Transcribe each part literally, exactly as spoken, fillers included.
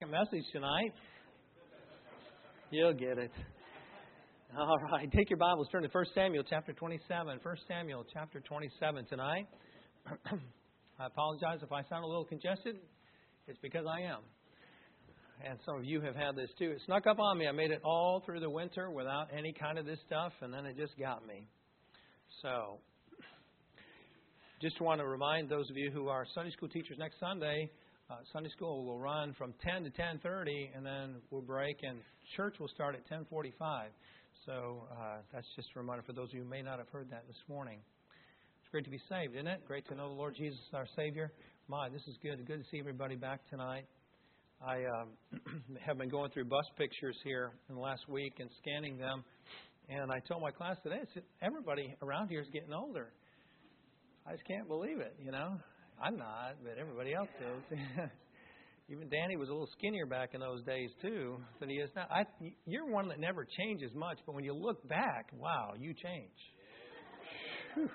message tonight. You'll get it. All right. Take your Bibles, turn to First Samuel chapter twenty-seven. First Samuel chapter twenty-seven tonight. I apologize if I sound a little congested. It's because I am. And some of you have had this too. It snuck up on me. I made it all through the winter without any kind of this stuff, and then it just got me. So, just want to remind those of you who are Sunday school teachers next Sunday, uh, Sunday school will run from ten to ten thirty, and then we'll break, and church will start at ten forty-five. So uh, that's just a reminder for those of you who may not have heard that this morning. It's great to be saved, isn't it? Great to know the Lord Jesus is our Savior. My, this is good. Good to see everybody back tonight. I um, have been going through bus pictures here in the last week and scanning them, and I told my class today, I said, everybody around here is getting older. I just can't believe it, you know. I'm not, but everybody else is. Even Danny was a little skinnier back in those days, too, than he is now. I, you're one that never changes much, but when you look back, wow, you change. Whew.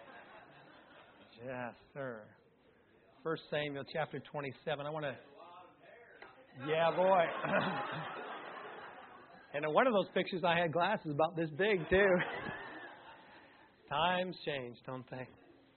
Yes, sir. First Samuel chapter twenty-seven. I want to... Yeah, boy. And in one of those pictures, I had glasses about this big, too. Times change, don't they?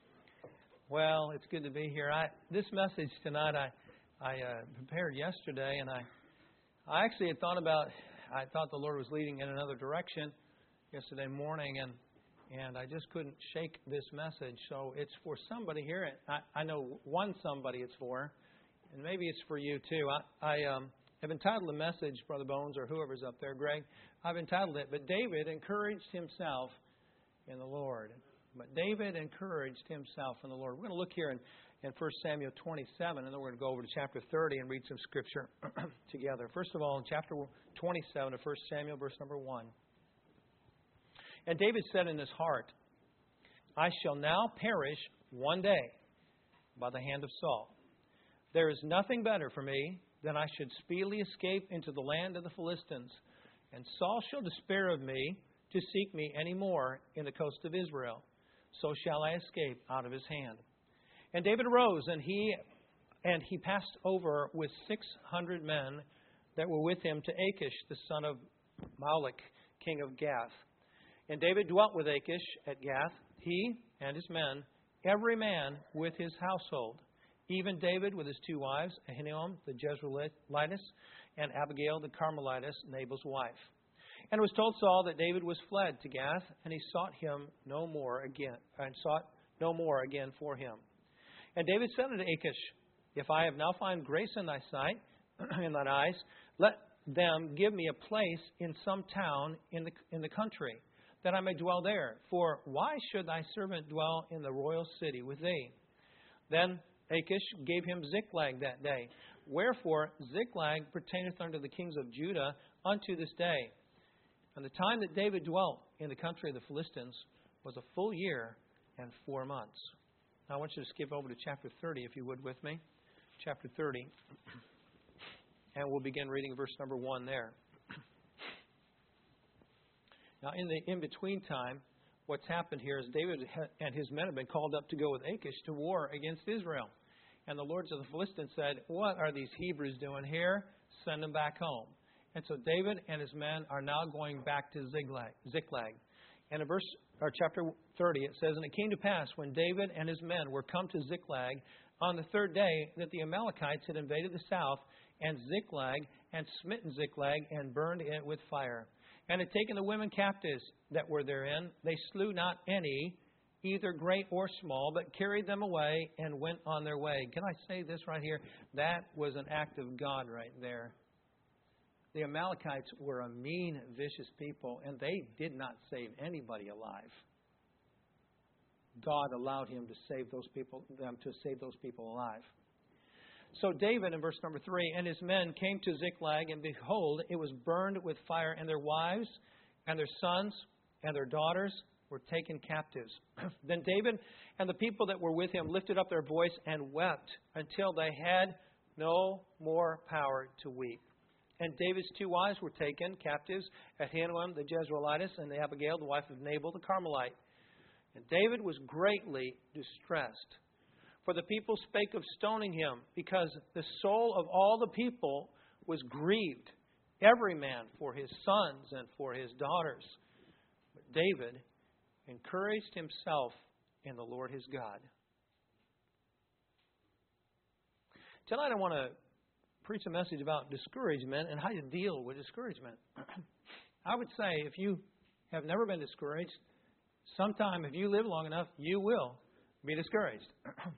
Well, it's good to be here. I This message tonight, I I uh, prepared yesterday, and I I actually had thought about, I thought the Lord was leading in another direction yesterday morning, and and I just couldn't shake this message. So it's for somebody here. I, I know one somebody it's for, and maybe it's for you too. I, I um, have entitled the message, Brother Bones, or whoever's up there, Greg, I've entitled it, But David Encouraged Himself in the Lord. But David encouraged himself in the Lord. We're going to look here in, in First Samuel twenty-seven, and then we're going to go over to chapter thirty and read some scripture together. First of all, in chapter twenty-seven of First Samuel, verse number one. And David said in his heart, I shall now perish one day by the hand of Saul. There is nothing better for me than I should speedily escape into the land of the Philistines, and Saul shall despair of me to seek me any more in the coast of Israel. So shall I escape out of his hand. And David arose, and he and he passed over with six hundred men that were with him to Achish, the son of Maolach, king of Gath. And David dwelt with Achish at Gath, he and his men, every man with his household, even David with his two wives, Ahinoam the Jezreelitess, and Abigail the Carmelitess, Nabal's wife. And it was told Saul that David was fled to Gath, and he sought him no more again, and sought no more again for him. And David said unto Achish, If I have now found grace in thy sight, in thine eyes, let them give me a place in some town in the in the country, that I may dwell there. For why should thy servant dwell in the royal city with thee? Then Achish gave him Ziklag that day. Wherefore Ziklag pertaineth unto the kings of Judah unto this day. And the time that David dwelt in the country of the Philistines was a full year and four months. Now I want you to skip over to chapter thirty, if you would, with me. Chapter thirty. And we'll begin reading verse number one there. Now, in the in-between time, what's happened here is David and his men have been called up to go with Achish to war against Israel. And the lords of the Philistines said, What are these Hebrews doing here? Send them back home. And so David and his men are now going back to Ziklag. Ziklag. And in verse or chapter thirty, it says, And it came to pass when David and his men were come to Ziklag on the third day that the Amalekites had invaded the south and Ziklag and smitten Ziklag and burned it with fire. And had taken the women captives that were therein. They slew not any, either great or small, but carried them away and went on their way. Can I say this right here? That was an act of God right there. The Amalekites were a mean, vicious people, and they did not save anybody alive. God allowed him to save those people, them to save those people alive. So David, in verse number three, and his men came to Ziklag, and behold, it was burned with fire, and their wives and their sons and their daughters were taken captives. Then David and the people that were with him lifted up their voice and wept until they had no more power to weep. And David's two wives were taken captives, Ahinoam the Jezreelitess and the Abigail, the wife of Nabal the Carmelite. And David was greatly distressed. For the people spake of stoning him, because the soul of all the people was grieved, every man for his sons and for his daughters. But David encouraged himself in the Lord his God. Tonight I want to preach a message about discouragement and how you deal with discouragement. I would say if you have never been discouraged, sometime if you live long enough, you will be discouraged.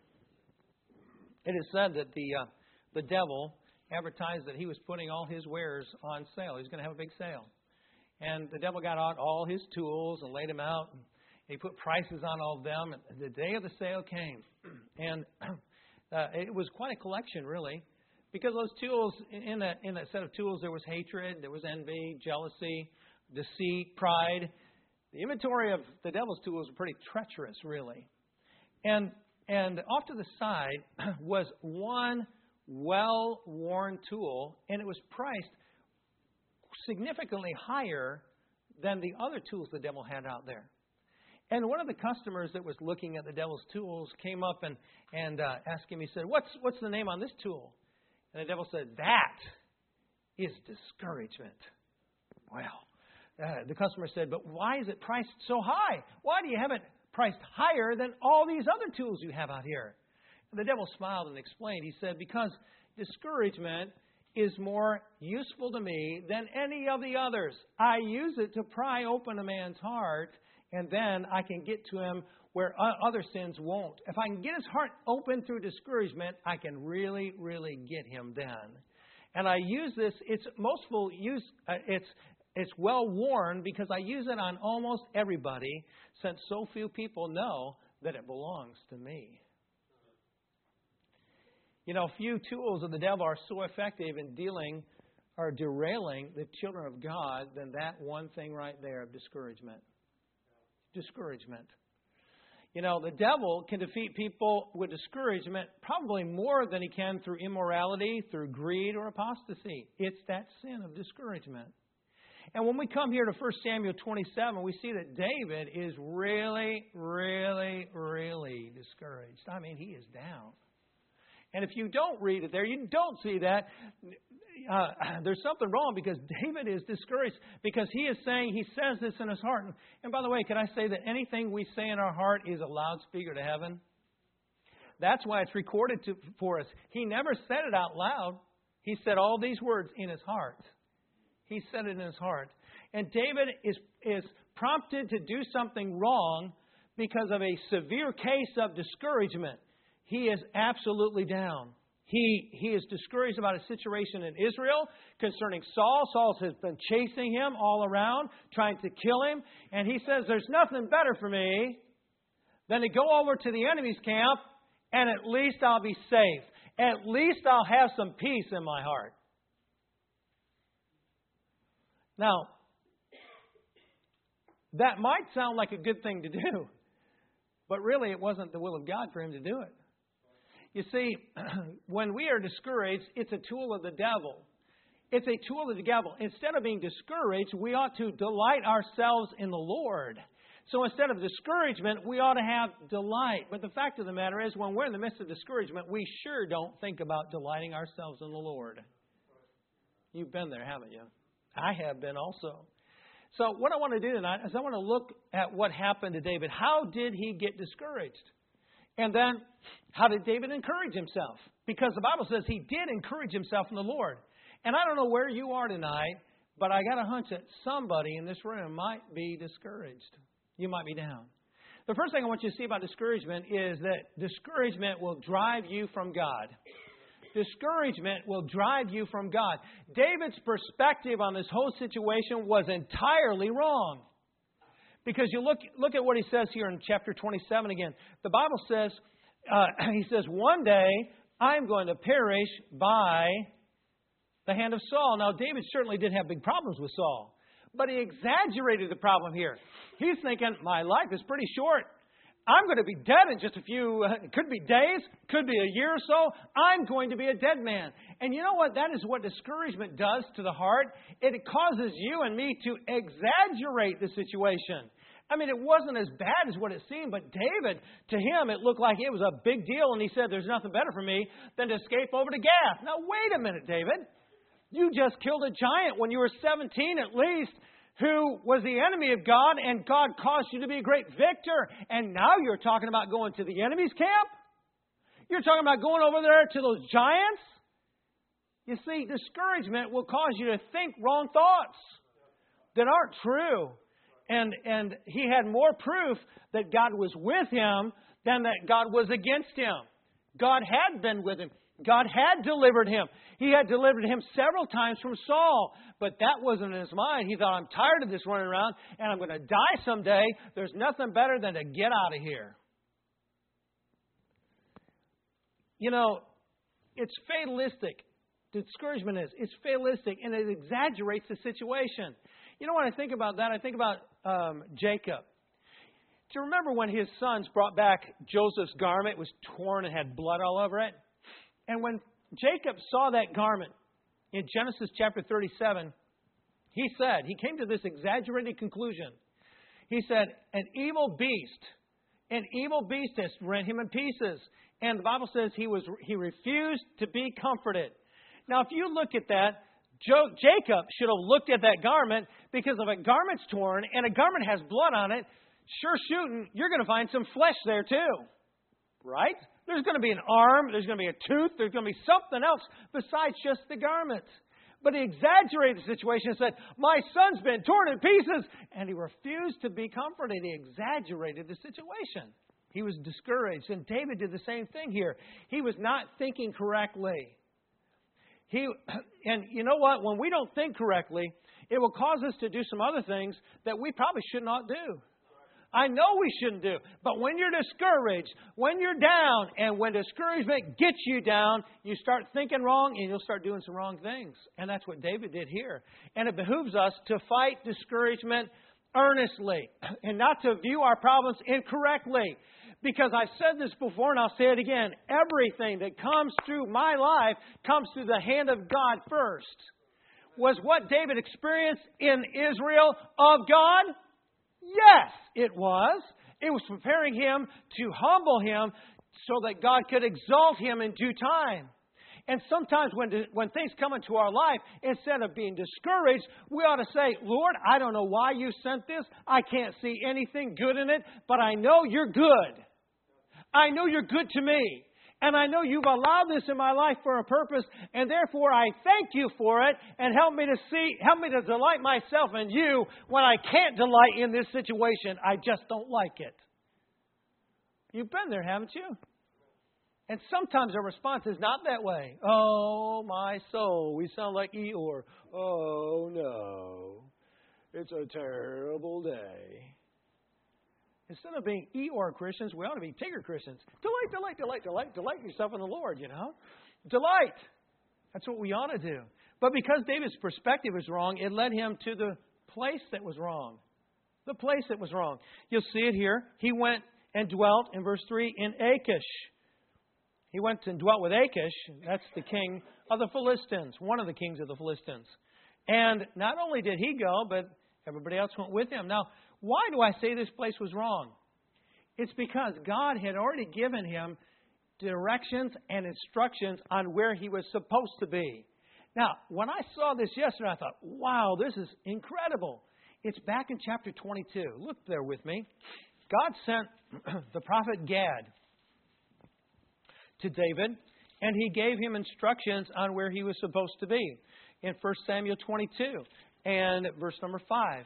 It is said that the uh, the devil advertised that he was putting all his wares on sale. He was going to have a big sale. And the devil got out all his tools and laid them out. And he put prices on all of them. And the day of the sale came. And uh, it was quite a collection, really. Because those tools, in that, in that set of tools, there was hatred, there was envy, jealousy, deceit, pride. The inventory of the devil's tools was pretty treacherous, really. And and off to the side was one well-worn tool, and it was priced significantly higher than the other tools the devil had out there. And one of the customers that was looking at the devil's tools came up and, and uh, asked him, he said, what's, what's the name on this tool? And the devil said, that is discouragement. Well, uh, the customer said, but why is it priced so high? Why do you have it priced higher than all these other tools you have out here? And the devil smiled and explained. He said, because discouragement is more useful to me than any of the others. I use it to pry open a man's heart, and then I can get to him where other sins won't. If I can get his heart open through discouragement, I can really, really get him then. And I use this, it's most full use, uh, it's it's well worn because I use it on almost everybody, since so few people know that it belongs to me. You know, few tools of the devil are so effective in dealing or derailing the children of God than that one thing right there of discouragement. Discouragement. You know, the devil can defeat people with discouragement probably more than he can through immorality, through greed, or apostasy. It's that sin of discouragement. And when we come here to First Samuel twenty-seven, we see that David is really, really, really discouraged. I mean, he is down. And if you don't read it there, you don't see that, uh, there's something wrong, because David is discouraged because he is saying, he says this in his heart. And by the way, can I say that anything we say in our heart is a loudspeaker to heaven? That's why it's recorded to, for us. He never said it out loud. He said all these words in his heart. He said it in his heart. And David is, is prompted to do something wrong because of a severe case of discouragement. He is absolutely down. He, he is discouraged about a situation in Israel concerning Saul. Saul has been chasing him all around, trying to kill him. And he says, there's nothing better for me than to go over to the enemy's camp, and at least I'll be safe. At least I'll have some peace in my heart. Now, that might sound like a good thing to do, but really it wasn't the will of God for him to do it. You see, when we are discouraged, it's a tool of the devil. It's a tool of the devil. Instead of being discouraged, we ought to delight ourselves in the Lord. So instead of discouragement, we ought to have delight. But the fact of the matter is, when we're in the midst of discouragement, we sure don't think about delighting ourselves in the Lord. You've been there, haven't you? I have been also. So what I want to do tonight is I want to look at what happened to David. How did he get discouraged? And then, how did David encourage himself? Because the Bible says he did encourage himself in the Lord. And I don't know where you are tonight, but I got a hunch that somebody in this room might be discouraged. You might be down. The first thing I want you to see about discouragement is that discouragement will drive you from God. Discouragement will drive you from God. David's perspective on this whole situation was entirely wrong. Because you look look at what he says here in chapter twenty-seven again. The Bible says, uh, he says, one day I'm going to perish by the hand of Saul. Now, David certainly did have big problems with Saul, but he exaggerated the problem here. He's thinking, my life is pretty short. I'm going to be dead in just a few, uh, it could be days, could be a year or so. I'm going to be a dead man. And you know what? That is what discouragement does to the heart. It causes you and me to exaggerate the situation. I mean, it wasn't as bad as what it seemed, but David, to him, it looked like it was a big deal. And he said, there's nothing better for me than to escape over to Gath. Now, wait a minute, David. You just killed a giant when you were seventeen at least, who was the enemy of God, and God caused you to be a great victor. And now you're talking about going to the enemy's camp? You're talking about going over there to those giants? You see, discouragement will cause you to think wrong thoughts that aren't true. And, and he had more proof that God was with him than that God was against him. God had been with him. God had delivered him. He had delivered him several times from Saul. But that wasn't in his mind. He thought, I'm tired of this running around and I'm going to die someday. There's nothing better than to get out of here. You know, it's fatalistic. Discouragement is. It's fatalistic and it exaggerates the situation. You know, when I think about that, I think about um, Jacob. Do you remember when his sons brought back Joseph's garment? It was torn and had blood all over it. And when Jacob saw that garment in Genesis chapter thirty-seven, he said, he came to this exaggerated conclusion. He said, an evil beast, an evil beast has rent him in pieces. And the Bible says he was he refused to be comforted. Now, if you look at that, Jo- Jacob should have looked at that garment, because if a garment's torn and a garment has blood on it, sure shooting, you're going to find some flesh there too. Right? There's going to be an arm, there's going to be a tooth, there's going to be something else besides just the garment. But he exaggerated the situation and said, my son's been torn in pieces. And he refused to be comforted. He exaggerated the situation. He was discouraged. And David did the same thing here. He was not thinking correctly. He, and you know what? When we don't think correctly, it will cause us to do some other things that we probably should not do. I know we shouldn't do. But when you're discouraged, when you're down, and when discouragement gets you down, you start thinking wrong and you'll start doing some wrong things. And that's what David did here. And it behooves us to fight discouragement earnestly and not to view our problems incorrectly. Because I've said this before and I'll say it again. Everything that comes through my life comes through the hand of God first. Was what David experienced in Israel of God? Yes, it was. It was preparing him to humble him so that God could exalt him in due time. And sometimes when, when things come into our life, instead of being discouraged, we ought to say, Lord, I don't know why you sent this. I can't see anything good in it, but I know you're good. I know you're good to me. And I know you've allowed this in my life for a purpose, and therefore I thank you for it, and help me to see, help me to delight myself in you when I can't delight in this situation. I just don't like it. You've been there, haven't you? And sometimes our response is not that way. Oh, my soul. We sound like Eeyore. Oh, no. It's a terrible day. Instead of being Eeyore Christians, we ought to be Tigger Christians. Delight, delight, delight, delight, delight yourself in the Lord, you know. Delight. That's what we ought to do. But because David's perspective was wrong, it led him to the place that was wrong. The place that was wrong. You'll see it here. He went and dwelt, in verse three, in Achish. He went and dwelt with Achish. That's the king of the Philistines, one of the kings of the Philistines. And not only did he go, but everybody else went with him. Now, why do I say this place was wrong? It's because God had already given him directions and instructions on where he was supposed to be. Now, when I saw this yesterday, I thought, wow, this is incredible. It's back in chapter twenty-two. Look there with me. God sent the prophet Gad to David, and he gave him instructions on where he was supposed to be. In First Samuel twenty-two and verse number five.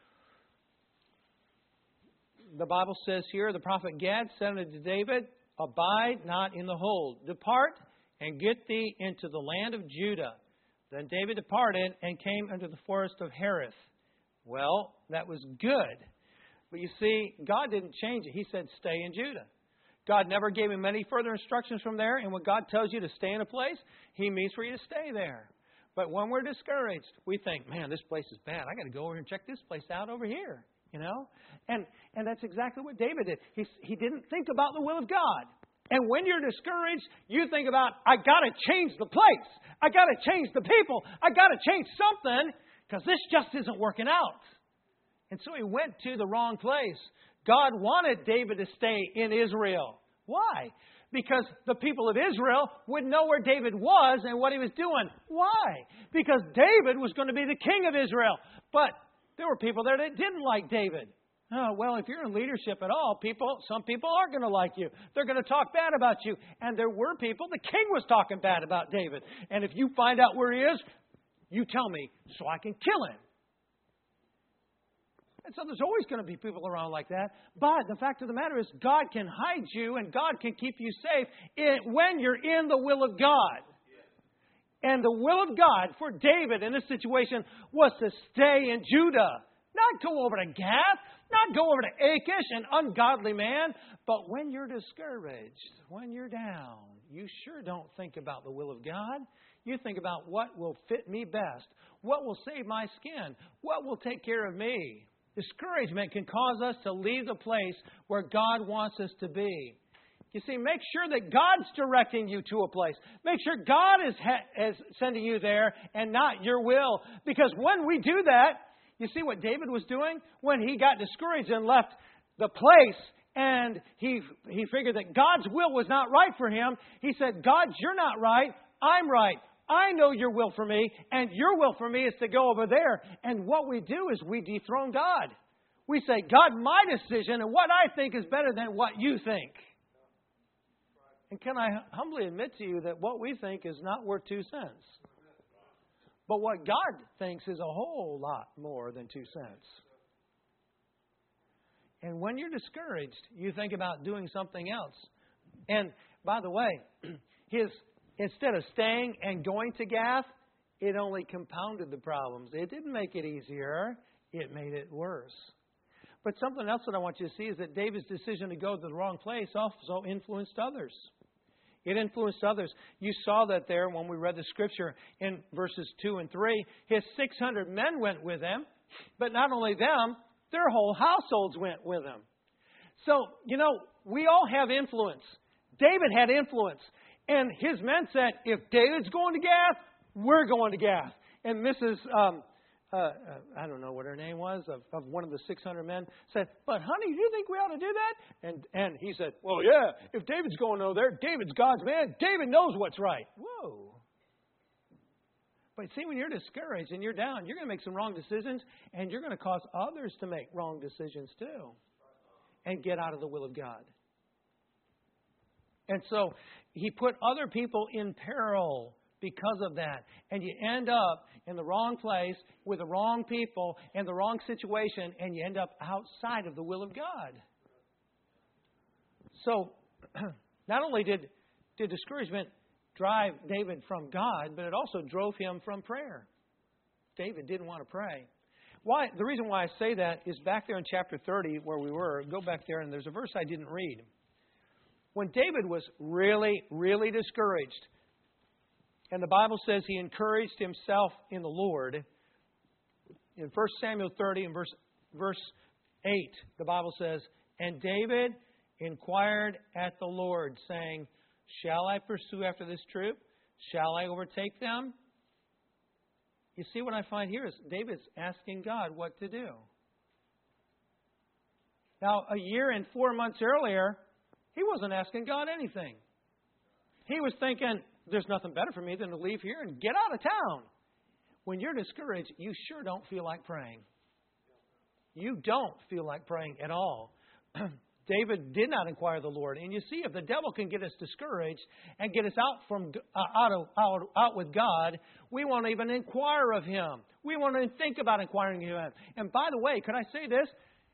The Bible says here, the prophet Gad said unto David, abide not in the hold. Depart and get thee into the land of Judah. Then David departed and came unto the forest of Hereth. Well, that was good. But you see, God didn't change it. He said, stay in Judah. God never gave him any further instructions from there. And when God tells you to stay in a place, He means for you to stay there. But when we're discouraged, we think, man, this place is bad. I got to go over and check this place out over here. You know? And and that's exactly what David did. He, he didn't think about the will of God. And when you're discouraged, you think about, I got to change the place. I got to change the people. I got to change something because this just isn't working out. And so he went to the wrong place. God wanted David to stay in Israel. Why? Because the people of Israel would know where David was and what he was doing. Why? Because David was going to be the king of Israel. But there were people there that didn't like David. Oh, well, if you're in leadership at all, people, some people aren't going to like you. They're going to talk bad about you. And there were people, the king was talking bad about David. And if you find out where he is, you tell me so I can kill him. And so there's always going to be people around like that. But the fact of the matter is God can hide you and God can keep you safe in, when you're in the will of God. And the will of God for David in this situation was to stay in Judah. Not go over to Gath, not go over to Achish, an ungodly man. But when you're discouraged, when you're down, you sure don't think about the will of God. You think about what will fit me best, what will save my skin, what will take care of me. Discouragement can cause us to leave the place where God wants us to be. You see, make sure that God's directing you to a place. Make sure God is, ha- is sending you there and not your will. Because when we do that, you see what David was doing? When he got discouraged and left the place and he, he figured that God's will was not right for him, he said, God, you're not right. I'm right. I know your will for me, and your will for me is to go over there. And what we do is we dethrone God. We say, God, my decision and what I think is better than what you think. And can I humbly admit to you that what we think is not worth two cents. But what God thinks is a whole lot more than two cents. And when you're discouraged, you think about doing something else. And by the way, his instead of staying and going to Gath, it only compounded the problems. It didn't make it easier. It made it worse. But something else that I want you to see is that David's decision to go to the wrong place also influenced others. It influenced others. You saw that there when we read the scripture in verses two and three. His six hundred men went with him. But not only them, their whole households went with him. So, you know, we all have influence. David had influence. And his men said, if David's going to Gath, we're going to Gath. And Missus Um, uh, uh, I don't know what her name was, of, of one of the six hundred men, said, but honey, do you think we ought to do that? And and he said, well, yeah, if David's going over there, David's God's man. David knows what's right. Whoa. But see, when you're discouraged and you're down, you're going to make some wrong decisions, and you're going to cause others to make wrong decisions too and get out of the will of God. And so he put other people in peril because of that. And you end up in the wrong place with the wrong people in the wrong situation, and you end up outside of the will of God. So not only did, did discouragement drive David from God, but it also drove him from prayer. David didn't want to pray. Why? The reason why I say that is back there in chapter thirty where we were. Go back there, and there's a verse I didn't read. When David was really, really discouraged, and the Bible says he encouraged himself in the Lord, in First Samuel thirty and verse, verse eight, the Bible says, and David inquired at the Lord, saying, shall I pursue after this troop? Shall I overtake them? You see what I find here is David's asking God what to do. Now, a year and four months earlier, he wasn't asking God anything. He was thinking, there's nothing better for me than to leave here and get out of town. When you're discouraged, you sure don't feel like praying. You don't feel like praying at all. David did not inquire of the Lord. And you see, if the devil can get us discouraged and get us out from uh, out, of, out, out with God, we won't even inquire of Him. We won't even think about inquiring of Him. And by the way, could I say this?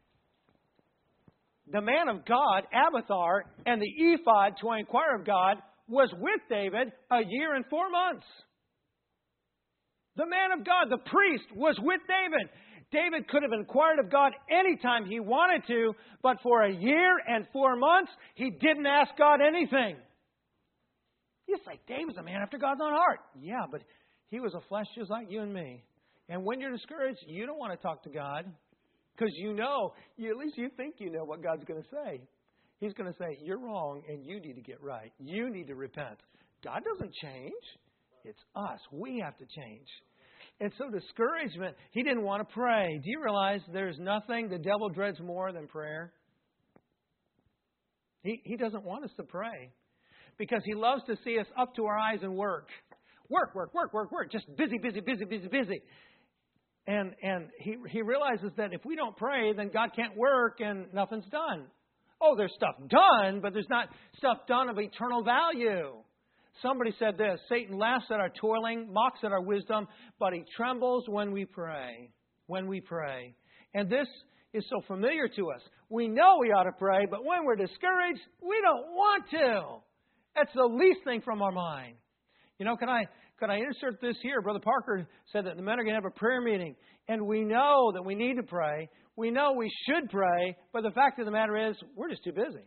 The man of God, Abiathar, and the ephod to inquire of God was with David a year and four months. The man of God, the priest, was with David. David could have inquired of God anytime he wanted to, but for a year and four months, he didn't ask God anything. You say, David's a man after God's own heart. Yeah, but he was a flesh just like you and me. And when you're discouraged, you don't want to talk to God because you know, you, at least you think you know what God's going to say. He's going to say, you're wrong and you need to get right. You need to repent. God doesn't change. It's us. We have to change. And so discouragement, he didn't want to pray. Do you realize there's nothing the devil dreads more than prayer? He, he doesn't want us to pray. because He loves to see us up to our eyes in work. Work, work, work, work, work. Just busy, busy, busy, busy, busy. And and he, he realizes that if we don't pray, then God can't work and nothing's done. Oh, there's stuff done, but there's not stuff done of eternal value. Somebody said this, Satan laughs at our toiling, mocks at our wisdom, but he trembles when we pray. When we pray. And this is so familiar to us. We know we ought to pray, but when we're discouraged, we don't want to. That's the least thing from our mind. You know, can I can I insert this here? Brother Parker said that the men are going to have a prayer meeting, and we know that we need to pray. We know we should pray, but the fact of the matter is, we're just too busy.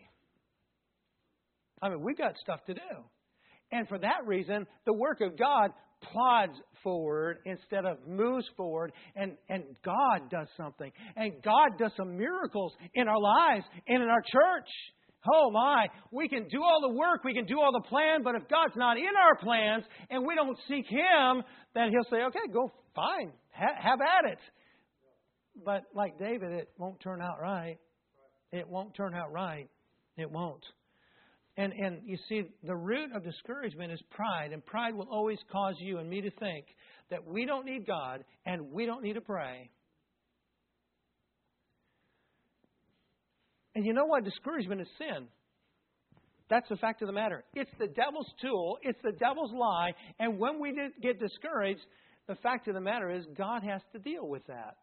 I mean, we've got stuff to do. And for that reason, the work of God plods forward instead of moves forward, and, and God does something. And God does some miracles in our lives and in our church. Oh my, we can do all the work, we can do all the plan, but if God's not in our plans and we don't seek Him, then He'll say, okay, go, fine, ha- have at it. But like David, it won't turn out right. It won't turn out right. It won't. And and you see, the root of discouragement is pride. And pride will always cause you and me to think that we don't need God and we don't need to pray. And you know what? Discouragement is sin. That's the fact of the matter. It's the devil's tool. It's the devil's lie. And when we get discouraged, the fact of the matter is God has to deal with that.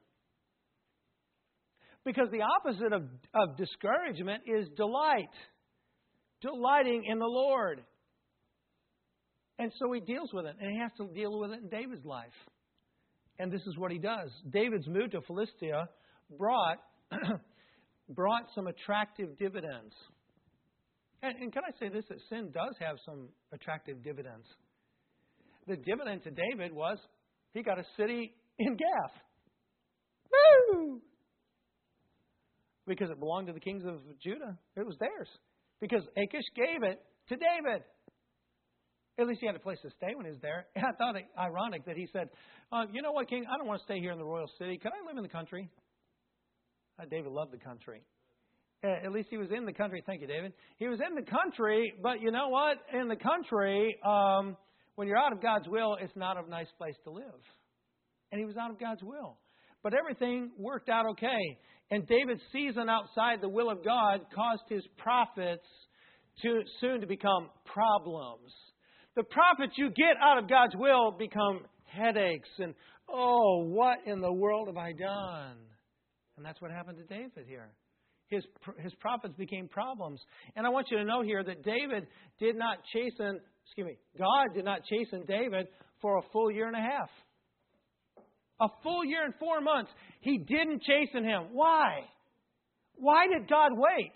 Because the opposite of, of discouragement is delight. Delighting in the Lord. And so He deals with it. And He has to deal with it in David's life. And this is what he does. David's move to Philistia brought, brought some attractive dividends. And, and can I say this, that sin does have some attractive dividends. The dividend to David was he got a city in Gath. Woo! Because it belonged to the kings of Judah. It was theirs. Because Achish gave it to David. At least he had a place to stay when he was there. And I thought it ironic that he said, uh, you know what, King, I don't want to stay here in the royal city. Can I live in the country? Uh, David loved the country. Uh, at least he was in the country. Thank you, David. He was in the country, but you know what? In the country, um, when you're out of God's will, it's not a nice place to live. And he was out of God's will. But everything worked out okay. And David's season outside the will of God caused his prophets to soon to become problems. The prophets you get out of God's will become headaches and, oh, what in the world have I done? And that's what happened to David here. His his prophets became problems. And I want you to know here that David did not chasten, excuse me, God did not chasten David for a full year and a half. A full year and four months. He didn't chasten him. Why? Why did God wait?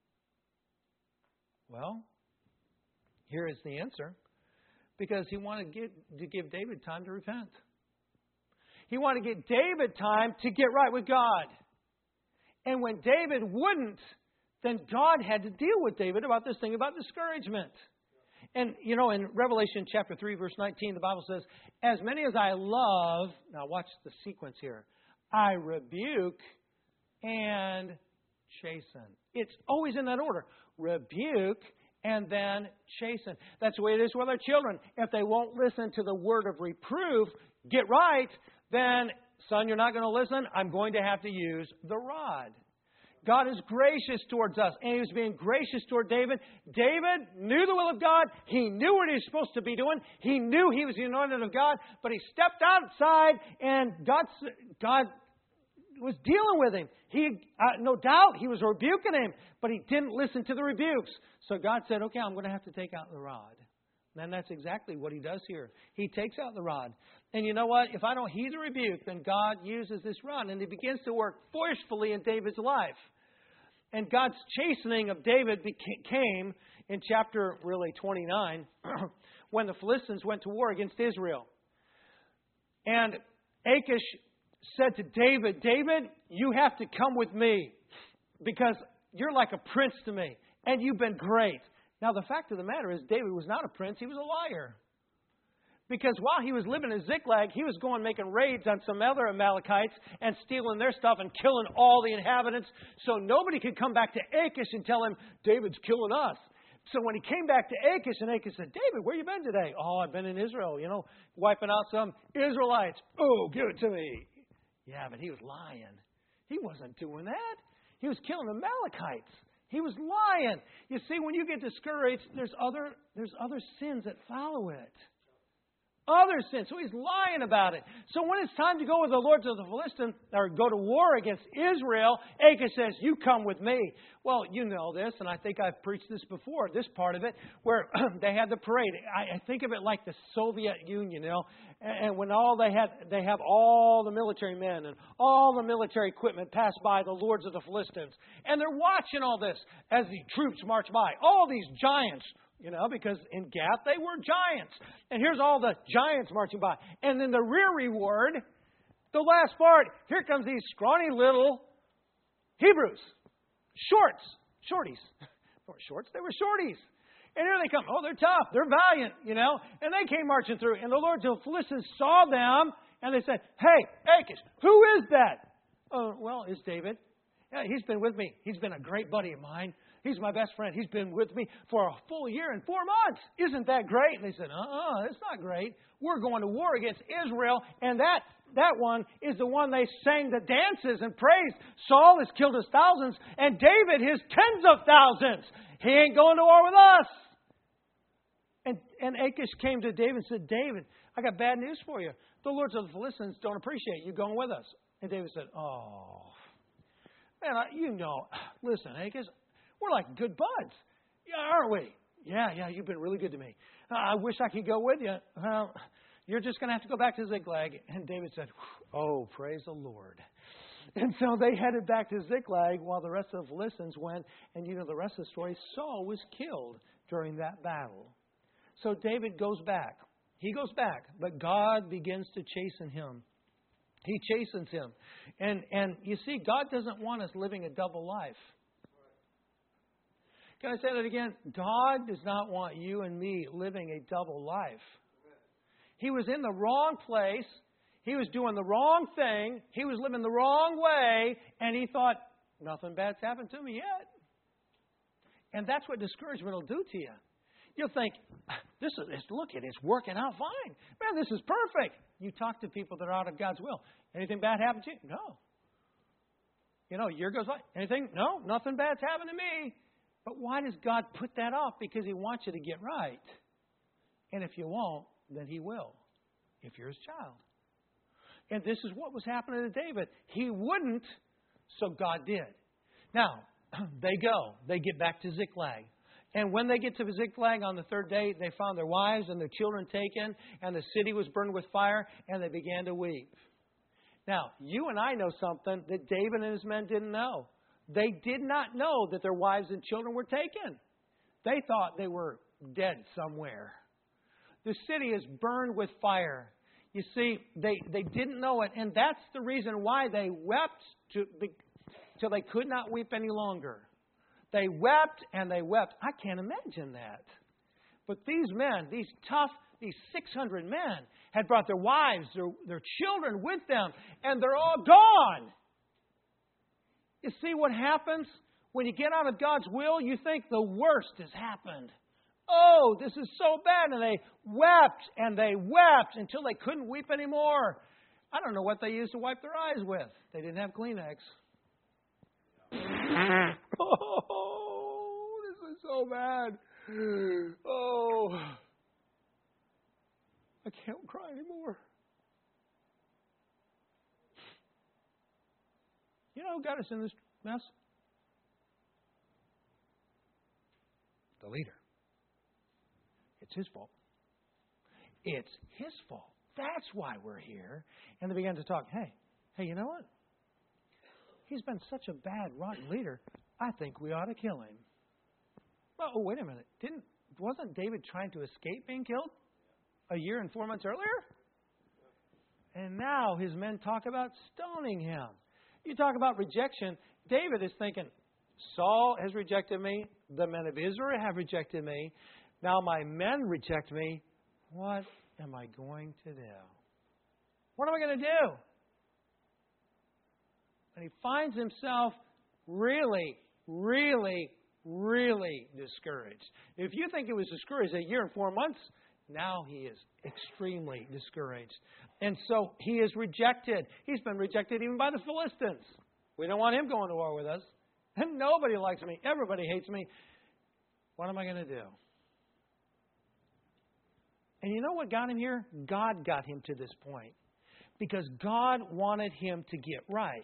Well, here is the answer. Because He wanted to give, to give David time to repent. He wanted to give David time to get right with God. And when David wouldn't, then God had to deal with David about this thing about discouragement. And, you know, in Revelation chapter three, verse nineteen, the Bible says, as many as I love, now watch the sequence here, I rebuke and chasten. It's always in that order. Rebuke and then chasten. That's the way it is with our children. If they won't listen to the word of reproof, get right, then, son, you're not going to listen. I'm going to have to use the rod. God is gracious towards us, and He was being gracious toward David. David knew the will of God. He knew what he was supposed to be doing. He knew he was the anointed of God, but he stepped outside, and God, God was dealing with him. He, uh, no doubt, He was rebuking him, but he didn't listen to the rebukes. So God said, okay, I'm going to have to take out the rod. And that's exactly what He does here. He takes out the rod. And you know what? If I don't heed the rebuke, then God uses this rod. And He begins to work forcefully in David's life. And God's chastening of David came in chapter, really, twenty-nine, when the Philistines went to war against Israel. And Achish said to David, David, you have to come with me because you're like a prince to me. And you've been great. Now, the fact of the matter is, David was not a prince. He was a liar. Because while he was living in Ziklag, he was going making raids on some other Amalekites and stealing their stuff and killing all the inhabitants. So nobody could come back to Achish and tell him, David's killing us. So when he came back to Achish, and Achish said, David, where you been today? Oh, I've been in Israel, you know, wiping out some Israelites. Oh, give it to me. Yeah, but he was lying. He wasn't doing that. He was killing the Amalekites. He was lying. You see, when you get discouraged, there's other there's other sins that follow it. Other sins. So he's lying about it. So when it's time to go with the Lord to the Philistines, or go to war against Israel, Achish says, you come with me. Well, you know this, and I think I've preached this before, this part of it, where they had the parade. I, I think of it like the Soviet Union, you know, and, and when all they had, they have all the military men and all the military equipment pass by the lords of the Philistines. And they're watching all this as the troops march by. All these giants. You know, because in Gath, they were giants. And here's all the giants marching by. And then the rear reward, the last part, here comes these scrawny little Hebrews. Shorts. Shorties. They weren't shorts, they were shorties. And here they come. Oh, they're tough. They're valiant, you know. And they came marching through. And the Lord of the Philistines saw them. And they said, hey, Achish, who is that? Oh, well, it's David. Yeah, he's been with me. He's been a great buddy of mine. He's my best friend. He's been with me for a full year and four months. Isn't that great? And they said, uh-uh, it's not great. We're going to war against Israel. And that that one is the one they sang the dances and praised. Saul has killed his thousands, and David his tens of thousands. He ain't going to war with us. And, and Achish came to David and said, David, I got bad news for you. The lords of the Philistines don't appreciate you going with us. And David said, oh, man, I, you know, listen, Achish, we're like good buds, yeah, aren't we? Yeah, yeah, you've been really good to me. Uh, I wish I could go with you. Well, you're just going to have to go back to Ziklag. And David said, oh, praise the Lord. And so they headed back to Ziklag while the rest of the Philistines went. And you know the rest of the story. Saul was killed during that battle. So David goes back. He goes back, but God begins to chasten him. He chastens him. And, and you see, God doesn't want us living a double life. Can I say that again? God does not want you and me living a double life. He was in the wrong place. He was doing the wrong thing. He was living the wrong way. And he thought, nothing bad's happened to me yet. And that's what discouragement will do to you. You'll think, this is, look, it is working out fine. Man, this is perfect. You talk to people that are out of God's will. Anything bad happen to you? No. You know, a year goes by. Anything? No, nothing bad's happened to me. But why does God put that off? Because He wants you to get right. And if you won't, then He will, if you're His child. And this is what was happening to David. He wouldn't, so God did. Now, they go. They get back to Ziklag. And when they get to Ziklag on the third day, they found their wives and their children taken, and the city was burned with fire, and they began to weep. Now, you and I know something that David and his men didn't know. They did not know that their wives and children were taken. They thought they were dead somewhere. The city is burned with fire. You see, they, they didn't know it, and that's the reason why they wept to, till they could not weep any longer. They wept and they wept. I can't imagine that. But these men, these tough, these six hundred men, had brought their wives, their, their children with them, and they're all gone. You see what happens? When you get out of God's will, you think the worst has happened. Oh, this is so bad. And they wept and they wept until they couldn't weep anymore. I don't know what they used to wipe their eyes with. They didn't have Kleenex. Oh, this is so bad. Oh, I can't cry anymore. You know who got us in this mess? The leader. It's his fault. It's his fault. That's why we're here. And they began to talk. Hey, hey, you know what? He's been such a bad, rotten leader. I think we ought to kill him. Well, oh, wait a minute. Didn't wasn't David trying to escape being killed a year and four months earlier? And now his men talk about stoning him. You talk about rejection. David is thinking, Saul has rejected me. The men of Israel have rejected me. Now my men reject me. What am I going to do? What am I going to do? And he finds himself really, really, really discouraged. If you think he was discouraged a year and four months, now he is extremely discouraged. And so he is rejected. He's been rejected even by the Philistines. We don't want him going to war with us. And nobody likes me. Everybody hates me. What am I going to do? And you know what got him here? God got him to this point. Because God wanted him to get right.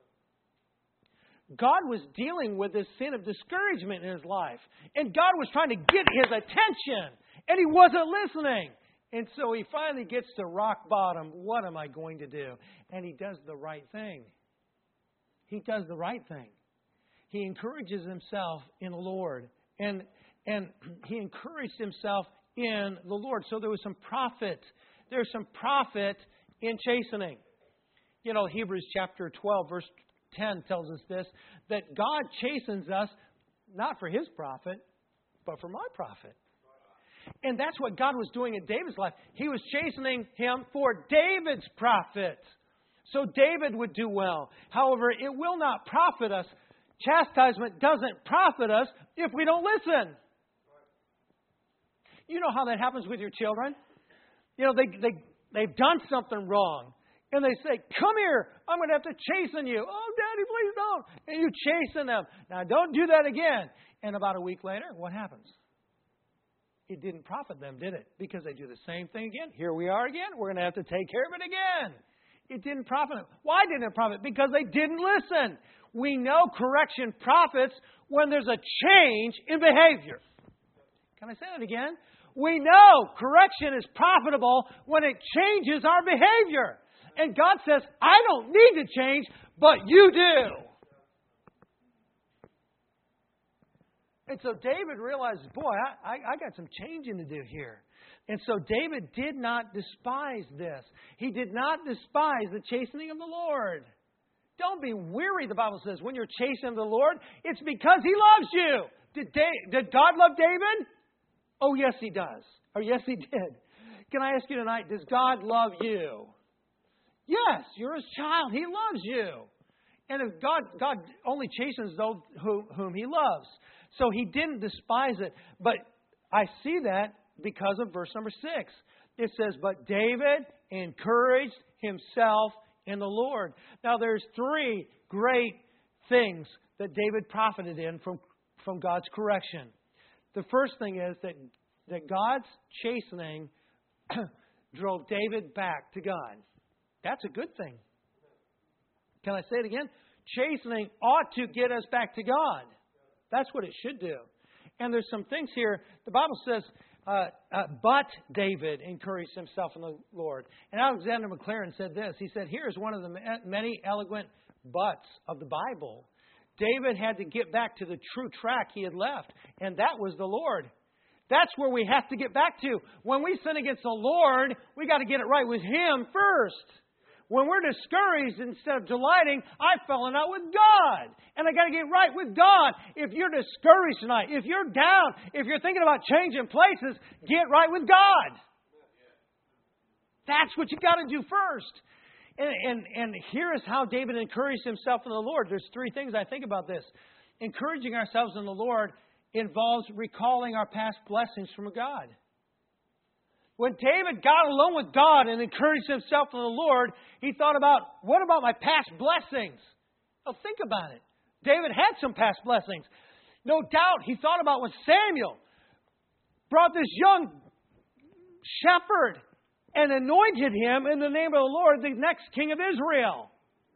God was dealing with this sin of discouragement in his life. And God was trying to get his attention. And he wasn't listening. And so he finally gets to rock bottom. What am I going to do? And he does the right thing. He does the right thing. He encourages himself in the Lord. And, and he encouraged himself in the Lord. So there was some profit. There's some profit in chastening. You know, Hebrews chapter twelve, verse ten tells us this, that God chastens us not for his profit, but for my profit. And that's what God was doing in David's life. He was chastening him for David's profit. So David would do well. However, it will not profit us. Chastisement doesn't profit us if we don't listen. You know how that happens with your children? You know, they, they, they've done something wrong. And they say, come here, I'm going to have to chasten you. Oh, Daddy, please don't. And you chasten them. Now, don't do that again. And about a week later, what happens? It didn't profit them, did it? Because they do the same thing again. Here we are again. We're going to have to take care of it again. It didn't profit them. Why didn't it profit? Because they didn't listen. We know correction profits when there's a change in behavior. Can I say that again? We know correction is profitable when it changes our behavior. And God says, I don't need to change, but you do. And so David realizes, boy, I, I, I got some changing to do here. And so David did not despise this. He did not despise the chastening of the Lord. Don't be weary, the Bible says, when you're chastening the Lord. It's because He loves you. Did, Da- did God love David? Oh, yes, He does. Or yes, He did. Can I ask you tonight, does God love you? Yes, you're His child. He loves you. And if God, God only chastens those whom, whom He loves. So He didn't despise it. But I see that because of verse number six. It says, but David encouraged himself in the Lord. Now there's three great things that David profited in from, from God's correction. The first thing is that, that God's chastening drove David back to God. That's a good thing. Can I say it again? Chastening ought to get us back to God. That's what it should do. And there's some things here. The Bible says, uh, uh, but David encouraged himself in the Lord. And Alexander Maclaren said this. He said, here's one of the many eloquent buts of the Bible. David had to get back to the true track he had left. And that was the Lord. That's where we have to get back to. When we sin against the Lord, we got to get it right with Him first. When we're discouraged, instead of delighting, I've fallen out with God. And I got to get right with God. If you're discouraged tonight, if you're down, if you're thinking about changing places, get right with God. That's what you got to do first. And, and, and here is how David encouraged himself in the Lord. There's three things I think about this. Encouraging ourselves in the Lord involves recalling our past blessings from God. When David got alone with God and encouraged himself in the Lord, he thought about, what about my past blessings? Well, think about it. David had some past blessings. No doubt he thought about when Samuel brought this young shepherd and anointed him in the name of the Lord, the next king of Israel.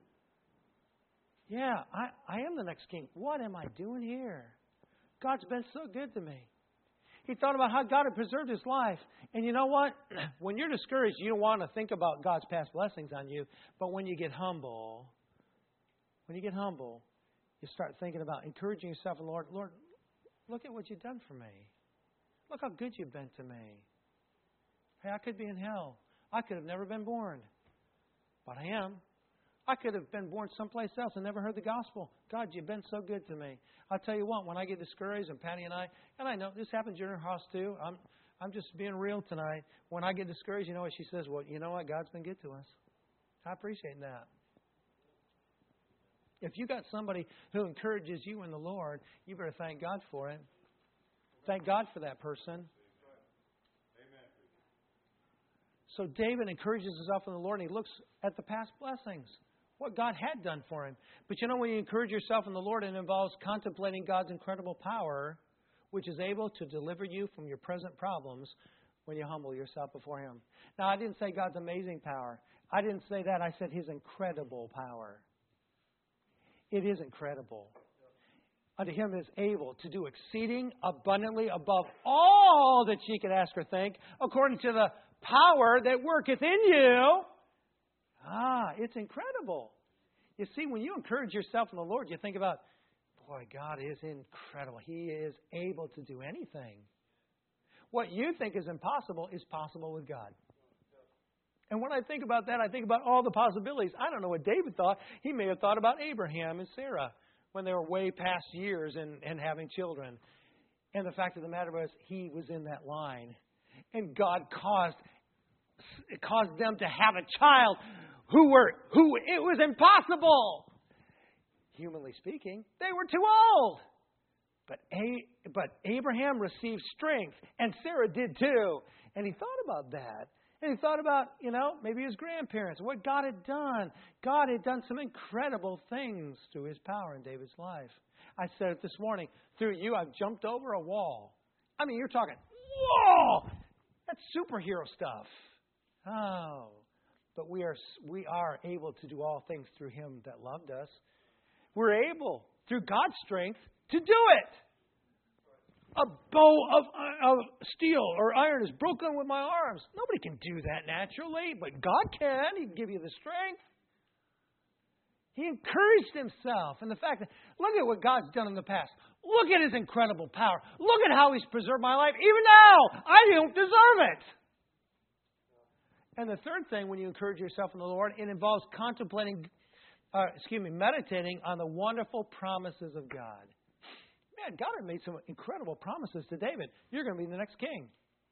Yeah, I, I am the next king. What am I doing here? God's been so good to me. He thought about how God had preserved his life. And you know what? When you're discouraged, you don't want to think about God's past blessings on you. But when you get humble, when you get humble, you start thinking about encouraging yourself in the Lord. Lord, look at what you've done for me. Look how good you've been to me. Hey, I could be in hell. I could have never been born. But I am. I could have been born someplace else and never heard the gospel. God, you've been so good to me. I'll tell you what, when I get discouraged, and Patty and I, and I know this happens in her house too. I'm I'm just being real tonight. When I get discouraged, you know what she says? Well, you know what? God's been good to us. I appreciate that. If you got somebody who encourages you in the Lord, you better thank God for it. Thank God for that person. So David encourages himself in the Lord, and he looks at the past blessings, what God had done for him. But you know, when you encourage yourself in the Lord, it involves contemplating God's incredible power, which is able to deliver you from your present problems when you humble yourself before Him. Now, I didn't say God's amazing power. I didn't say that. I said His incredible power. It is incredible. Unto Him is able to do exceeding abundantly above all that ye could ask or think, according to the power that worketh in you. Ah, it's incredible. You see, when you encourage yourself in the Lord, you think about, boy, God is incredible. He is able to do anything. What you think is impossible is possible with God. And when I think about that, I think about all the possibilities. I don't know what David thought. He may have thought about Abraham and Sarah when they were way past years and, and having children. And the fact of the matter was, he was in that line. And God caused, caused them to have a child who were who it was impossible. Humanly speaking, they were too old. But, A, but Abraham received strength, and Sarah did too. And he thought about that. And he thought about, you know, maybe his grandparents, what God had done. God had done some incredible things through His power in David's life. I said it this morning. Through you, I've jumped over a wall. I mean, you're talking, whoa! That's superhero stuff. Oh. But we are we are able to do all things through Him that loved us. We're able, through God's strength, to do it. A bow of, of steel or iron is broken with my arms. Nobody can do that naturally, but God can. He can give you the strength. He encouraged Himself. And the fact that, look at what God's done in the past. Look at His incredible power. Look at how He's preserved my life. Even now, I don't deserve it. And the third thing, when you encourage yourself in the Lord, it involves contemplating, uh, excuse me, meditating on the wonderful promises of God. Man, God had made some incredible promises to David. You're going to be the next king.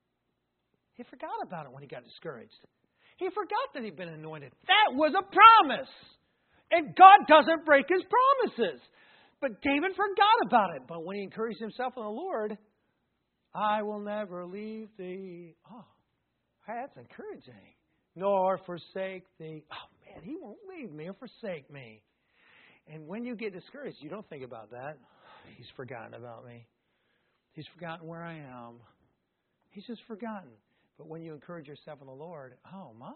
He forgot about it when he got discouraged. He forgot that he'd been anointed. That was a promise. And God doesn't break His promises. But David forgot about it. But when he encouraged himself in the Lord, I will never leave thee. Oh, that's encouraging. Nor forsake thee. Oh, man, He won't leave me or forsake me. And when you get discouraged, you don't think about that. He's forgotten about me. He's forgotten where I am. He's just forgotten. But when you encourage yourself in the Lord, oh my,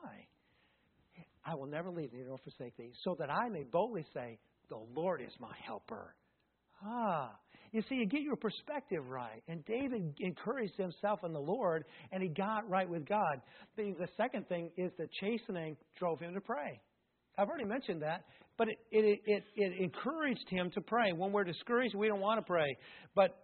I will never leave thee nor forsake thee, so that I may boldly say, the Lord is my helper. Ah, you see, you get your perspective right. And David encouraged himself in the Lord, and he got right with God. The, the second thing is the chastening drove him to pray. I've already mentioned that. But it, it, it, it encouraged him to pray. When we're discouraged, we don't want to pray. But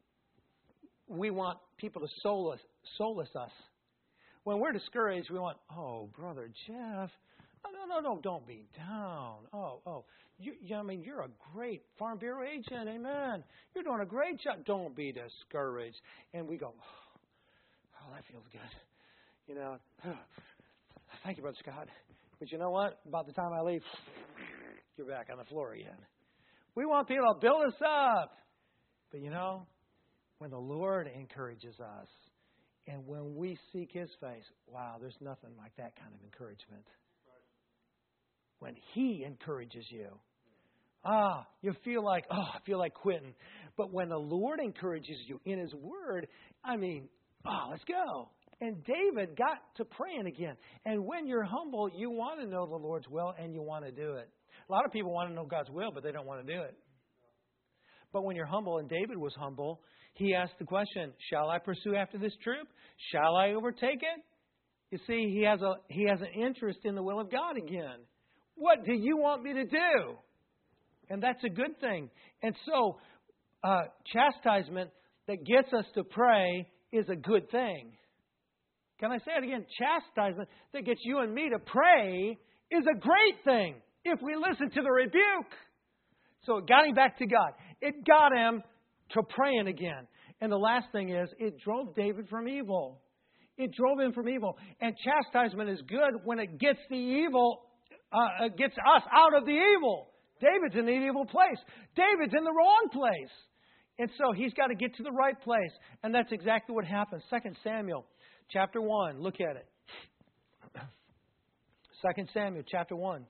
we want people to solace, solace us. When we're discouraged, we want, oh, Brother Jeff, no, no, no, don't be down. Oh, oh, you, you, I mean, you're a great Farm Bureau agent, amen. You're doing a great job. Don't be discouraged. And we go, oh, that feels good. You know, thank you, Brother Scott. But you know what? About the time I leave, you're back on the floor again. We want people to build us up. But you know, when the Lord encourages us, and when we seek His face, wow, there's nothing like that kind of encouragement. When He encourages you, ah, you feel like, oh, I feel like quitting. But when the Lord encourages you in His Word, I mean, oh, let's go. And David got to praying again. And when you're humble, you want to know the Lord's will and you want to do it. A lot of people want to know God's will, but they don't want to do it. But when you're humble, and David was humble, he asked the question, shall I pursue after this troop? Shall I overtake it? You see, he has a he has an interest in the will of God again. What do you want me to do? And that's a good thing. And so, uh, chastisement that gets us to pray is a good thing. Can I say it again? Chastisement that gets you and me to pray is a great thing if we listen to the rebuke. So it got him back to God. It got him to praying again. And the last thing is, it drove David from evil. It drove him from evil. And chastisement is good when it gets the evil, uh, gets us out of the evil. David's in the evil place. David's in the wrong place. And so he's got to get to the right place. And that's exactly what happens. Second Samuel chapter one. Look at it. Second Samuel chapter one.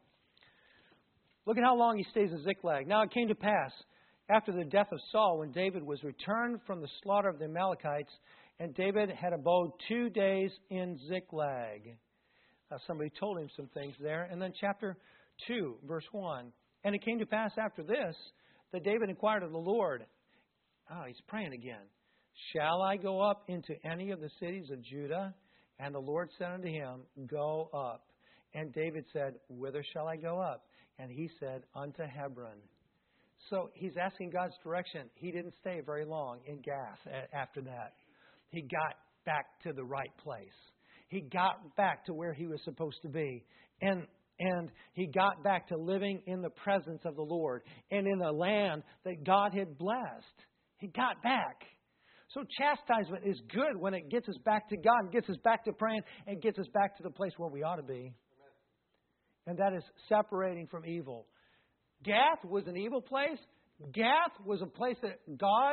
Look at how long he stays in Ziklag. Now it came to pass, after the death of Saul, when David was returned from the slaughter of the Amalekites, and David had abode two days in Ziklag. Uh, somebody told him some things there. And then chapter two, verse one. And it came to pass after this, that David inquired of the Lord. Oh, he's praying again. Shall I go up into any of the cities of Judah? And the Lord said unto him, Go up. And David said, Whither shall I go up? And he said, Unto Hebron. So he's asking God's direction. He didn't stay very long in Gath after that. He got back to the right place. He got back to where he was supposed to be. And and he got back to living in the presence of the Lord and in a land that God had blessed. He got back. So chastisement is good when it gets us back to God and gets us back to praying and gets us back to the place where we ought to be. And that is separating from evil. Gath was an evil place. Gath was a place that God,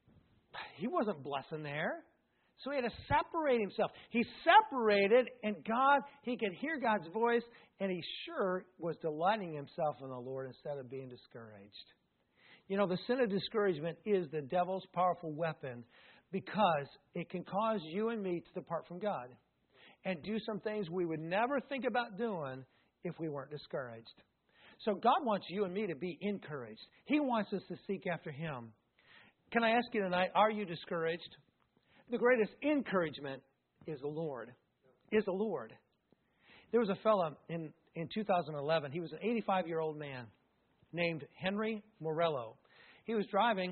He wasn't blessing there. So he had to separate himself. He separated, and God, he could hear God's voice, and he sure was delighting himself in the Lord instead of being discouraged. You know, the sin of discouragement is the devil's powerful weapon because it can cause you and me to depart from God and do some things we would never think about doing if we weren't discouraged. So God wants you and me to be encouraged. He wants us to seek after Him. Can I ask you tonight, are you discouraged? The greatest encouragement is the Lord. Is the Lord. There was a fellow in, in two thousand eleven. He was an eighty-five-year-old man named Henry Morello. He was driving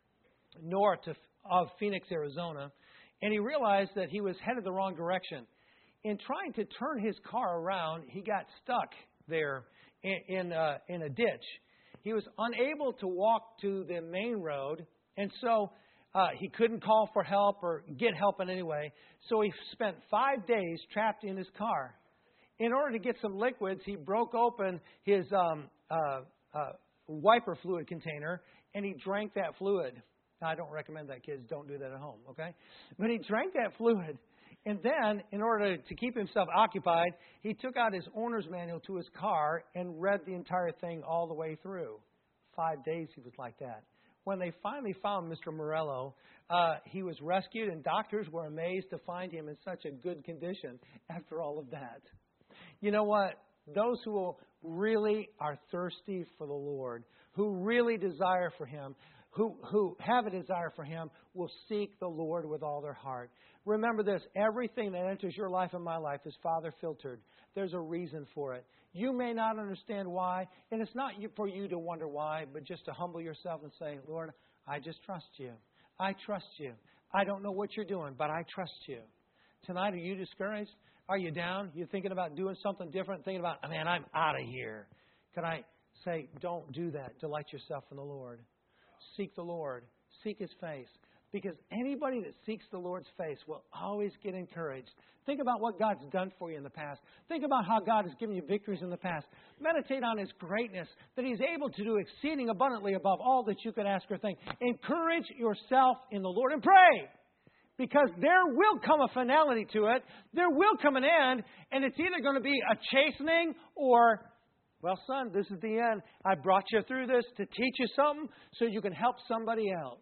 north to, of Phoenix, Arizona, and he realized that he was headed the wrong direction. In trying to turn his car around, he got stuck there in, in, uh, in a ditch. He was unable to walk to the main road, and so Uh, he couldn't call for help or get help in any way. So he spent five days trapped in his car. In order to get some liquids, he broke open his um, uh, uh, wiper fluid container and he drank that fluid. Now, I don't recommend that, kids. Don't do that at home, okay? But he drank that fluid. And then, in order to keep himself occupied, he took out his owner's manual to his car and read the entire thing all the way through. Five days he was like that. When they finally found Mister Morello, uh, he was rescued, and doctors were amazed to find him in such a good condition after all of that. You know what? Those who really are thirsty for the Lord, who really desire for Him, who, who have a desire for Him, will seek the Lord with all their heart. Remember this, everything that enters your life and my life is Father filtered. There's a reason for it. You may not understand why, and it's not for you to wonder why, but just to humble yourself and say, Lord, I just trust You. I trust You. I don't know what You're doing, but I trust You. Tonight, are you discouraged? Are you down? You're thinking about doing something different, thinking about, man, I'm out of here. Can I say, don't do that. Delight yourself in the Lord. Seek the Lord. Seek His face. Because anybody that seeks the Lord's face will always get encouraged. Think about what God's done for you in the past. Think about how God has given you victories in the past. Meditate on His greatness, that He's able to do exceeding abundantly above all that you could ask or think. Encourage yourself in the Lord and pray. Because there will come a finality to it. There will come an end. And it's either going to be a chastening or, well, son, this is the end. I brought you through this to teach you something so you can help somebody else.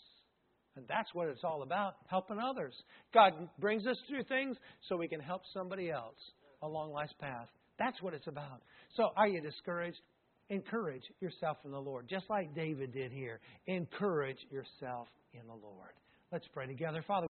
And that's what it's all about, helping others. God brings us through things so we can help somebody else along life's path. That's what it's about. So are you discouraged? Encourage yourself in the Lord, just like David did here. Encourage yourself in the Lord. Let's pray together. Father,